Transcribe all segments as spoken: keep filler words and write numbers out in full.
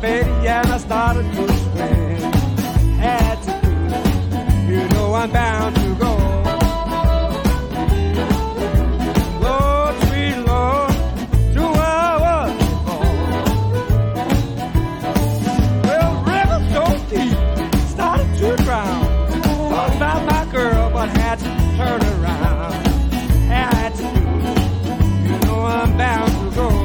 feet and I started to swim. Had to do, you know I'm bound to go. Lord, sweet Lord, to where I was born. Well, river so deep, started to drown. Thought about my girl, but had to turn around. Had to do, you know I'm bound to go.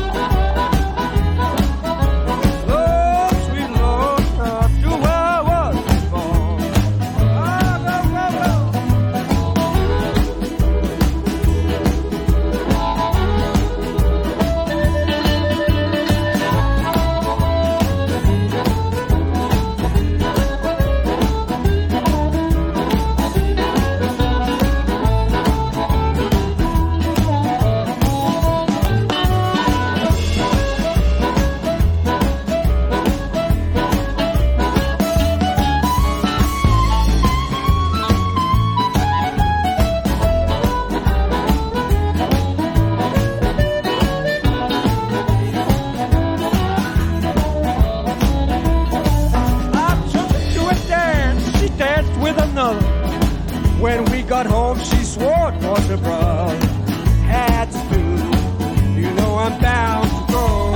When we got home, she swore it was her brother. Had to do, you know I'm bound to go.